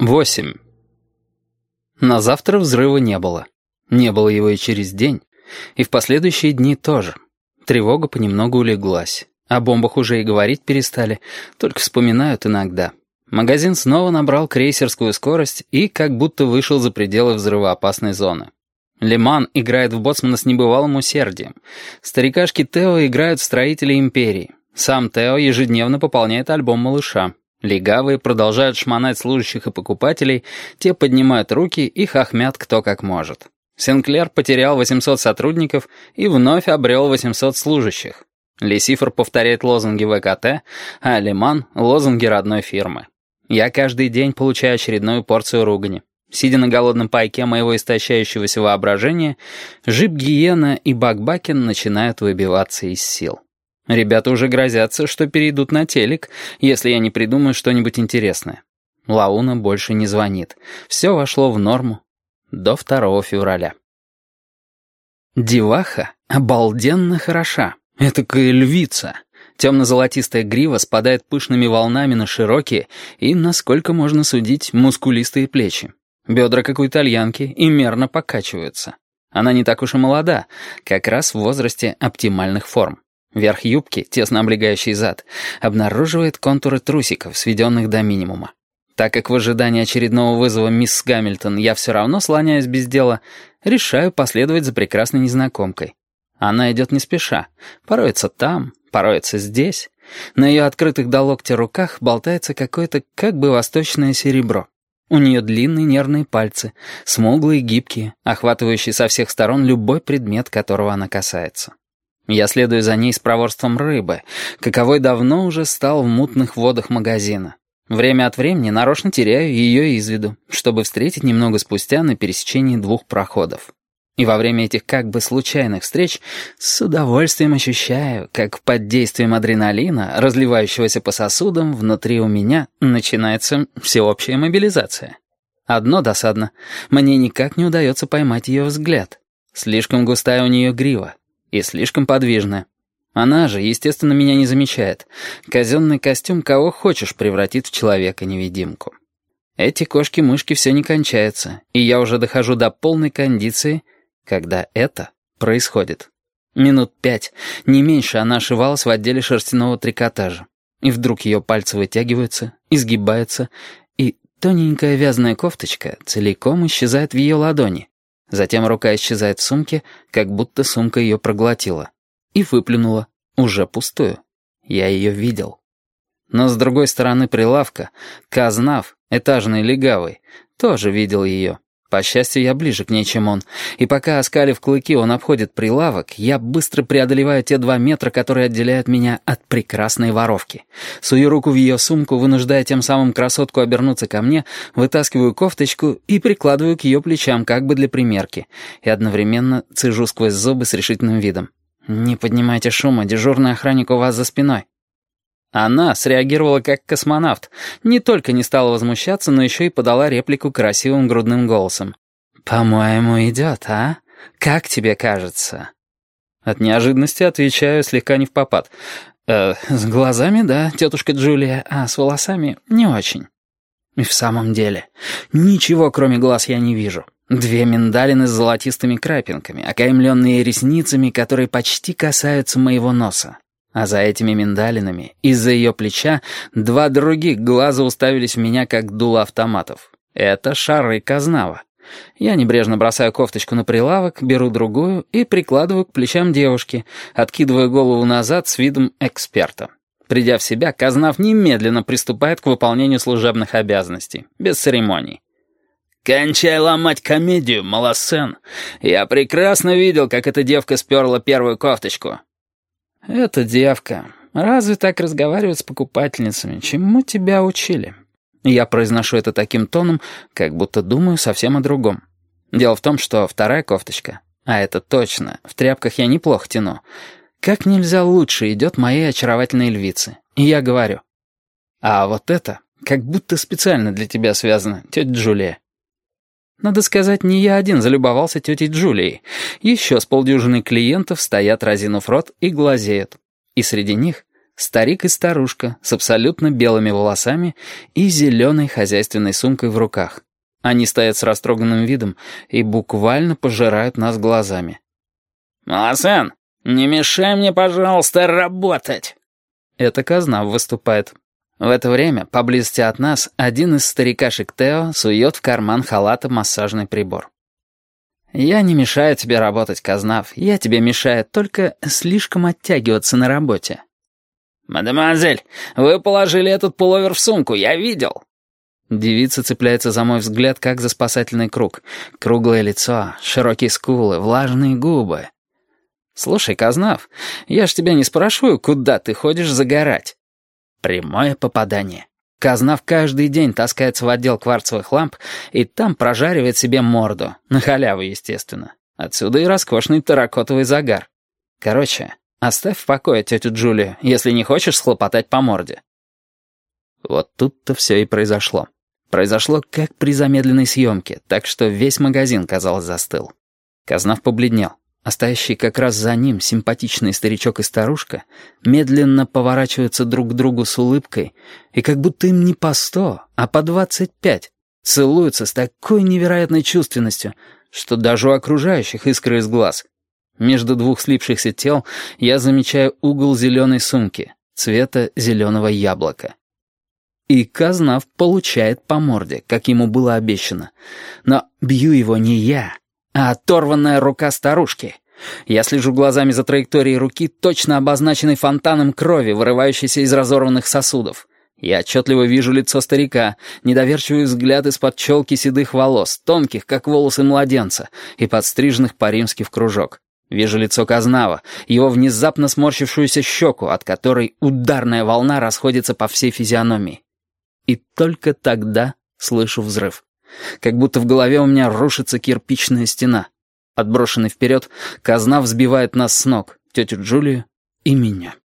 8. На завтра взрыва не было. Не было его и через день, и в последующие дни тоже. Тревога понемногу улеглась. О бомбах уже и говорить перестали, только вспоминают иногда. Магазин снова набрал крейсерскую скорость и как будто вышел за пределы взрывоопасной зоны. Леман играет в боцмана с небывалым усердием. Старикашки Тео играют в строителей империи. Сам Тео ежедневно пополняет альбом малыша. Легавые продолжают шмонать служащих и покупателей, те поднимают руки и хохмят кто как может. Синклер потерял 800 сотрудников и вновь обрел 800 служащих. Лесифор повторяет лозунги ВКТ, а Леман — лозунги родной фирмы. Я каждый день получаю очередную порцию ругани. Сидя на голодном пайке моего истощающегося воображения, Жип-Гиена и Бак-Бакен начинают выбиваться из сил. Ребята уже грозятся, что перейдут на телек, если я не придумаю что-нибудь интересное. Лауна больше не звонит. Все вошло в норму. До 2 февраля. Деваха обалденно хороша. Этакая львица. Темно-золотистая грива спадает пышными волнами на широкие и, насколько можно судить, мускулистые плечи. Бедра, как у итальянки, и мерно покачиваются. Она не так уж и молода, как раз в возрасте оптимальных форм. Верх юбки, тесно облегающий зад, обнаруживает контуры трусиков, сведенных до минимума. Так как в ожидании очередного вызова мисс Гамильтон я все равно слоняюсь без дела, решаю последовать за прекрасной незнакомкой. Она идет не спеша, пороется там, пороется здесь. На ее открытых до локтя руках болтается какое-то как бы восточное серебро. У нее длинные нервные пальцы, смуглые и гибкие, охватывающие со всех сторон любой предмет, которого она касается. Я следую за ней с проворством рыбы, каковой давно уже стал в мутных водах магазина. Время от времени нарочно теряю ее из виду, чтобы встретить немного спустя на пересечении 2 проходов. И во время этих как бы случайных встреч с удовольствием ощущаю, как под действием адреналина, разливающегося по сосудам, внутри у меня начинается всеобщая мобилизация. Одно досадно, мне никак не удается поймать ее взгляд. Слишком густая у нее грива. И слишком подвижная. Она же, естественно, меня не замечает. Казенный костюм кого хочешь превратит в человека-невидимку. Эти кошки-мышки все не кончаются, и я уже дохожу до полной кондиции, когда это происходит. Минут 5, не меньше, она ошивалась в отделе шерстяного трикотажа. И вдруг ее пальцы вытягиваются, изгибаются, и тоненькая вязаная кофточка целиком исчезает в ее ладони. Затем рука исчезает в сумке, как будто сумка ее проглотила. И выплюнула, уже пустую. Я ее видел. Но с другой стороны прилавка, Казнав, этажный легавый, тоже видел ее. По счастью, я ближе к ней, чем он. И пока, оскалив клыки, он обходит прилавок, я быстро преодолеваю те 2 метра, которые отделяют меня от прекрасной воровки. Сую руку в ее сумку, вынуждая тем самым красотку обернуться ко мне, вытаскиваю кофточку и прикладываю к ее плечам, как бы для примерки. И одновременно цежу сквозь зубы с решительным видом. «Не поднимайте шума, дежурный охранник у вас за спиной». Она среагировала как космонавт. Не только не стала возмущаться, но еще и подала реплику красивым грудным голосом. «По-моему, идет, а? Как тебе кажется?» От неожиданности отвечаю слегка невпопад. «С глазами, да, тетушка Джулия, а с волосами не очень». И в самом деле, ничего кроме глаз я не вижу. 2 миндалины с золотистыми крапинками, окаймленные ресницами, которые почти касаются моего носа. А за этими миндалинами, из-за ее плеча, 2 других глаза уставились в меня, как дуло автоматов. Это шары Казнава. Я небрежно бросаю кофточку на прилавок, беру другую и прикладываю к плечам девушки, откидывая голову назад с видом эксперта. Придя в себя, Казнав немедленно приступает к выполнению служебных обязанностей, без церемоний. «Кончай ломать комедию, малосен. Я прекрасно видел, как эта девка сперла первую кофточку». «Это девка. Разве так разговаривают с покупательницами? Чему тебя учили?» Я произношу это таким тоном, как будто думаю совсем о другом. Дело в том, что 2 кофточка, а это точно, в тряпках я неплохо тяну, как нельзя лучше идет моей очаровательной львице. И я говорю: «А вот это как будто специально для тебя связано, тетя Джулия». Надо сказать, не я один залюбовался тетей Джулией. Еще с полдюжины клиентов стоят, разинув рот, и глазеют. И среди них старик и старушка с абсолютно белыми волосами и зеленой хозяйственной сумкой в руках. Они стоят с растроганным видом и буквально пожирают нас глазами. «Малосен, не мешай мне, пожалуйста, работать!» Это Казнав выступает. В это время, поблизости от нас, один из старикашек Тео сует в карман халата массажный прибор. «Я не мешаю тебе работать, Казнав. Я тебе мешаю только слишком оттягиваться на работе». «Мадемуазель, вы положили этот пуловер в сумку, я видел». Девица цепляется за мой взгляд, как за спасательный круг. Круглое лицо, широкие скулы, влажные губы. «Слушай, Казнав, я ж тебя не спрашиваю, куда ты ходишь загорать». Прямое попадание. Казнав каждый день таскается в отдел кварцевых ламп и там прожаривает себе морду. На халяву, естественно. Отсюда и роскошный терракотовый загар. Короче, оставь в покое тетю Джулию, если не хочешь схлопотать по морде. Вот тут-то все и произошло. Произошло как при замедленной съемке, так что весь магазин, казалось, застыл. Казнав побледнел, а стоящие как раз за ним симпатичный старичок и старушка медленно поворачиваются друг к другу с улыбкой, и как будто им не по 100, а по 25, целуются с такой невероятной чувственностью, что даже у окружающих искры из глаз. Между двух слипшихся тел я замечаю угол зеленой сумки, цвета зеленого яблока. И Казнав получает по морде, как ему было обещано. Но бью его не я, а оторванная рука старушки. Я слежу глазами за траекторией руки, точно обозначенной фонтаном крови, вырывающейся из разорванных сосудов. Я отчетливо вижу лицо старика, недоверчивый взгляд из-под челки седых волос, тонких, как волосы младенца, и подстриженных по-римски в кружок. Вижу лицо Казнава, его внезапно сморщившуюся щеку, от которой ударная волна расходится по всей физиономии. И только тогда слышу взрыв. Как будто в голове у меня рушится кирпичная стена. Отброшенный вперед, Казнав сбивает нас с ног, тетю Джулию и меня.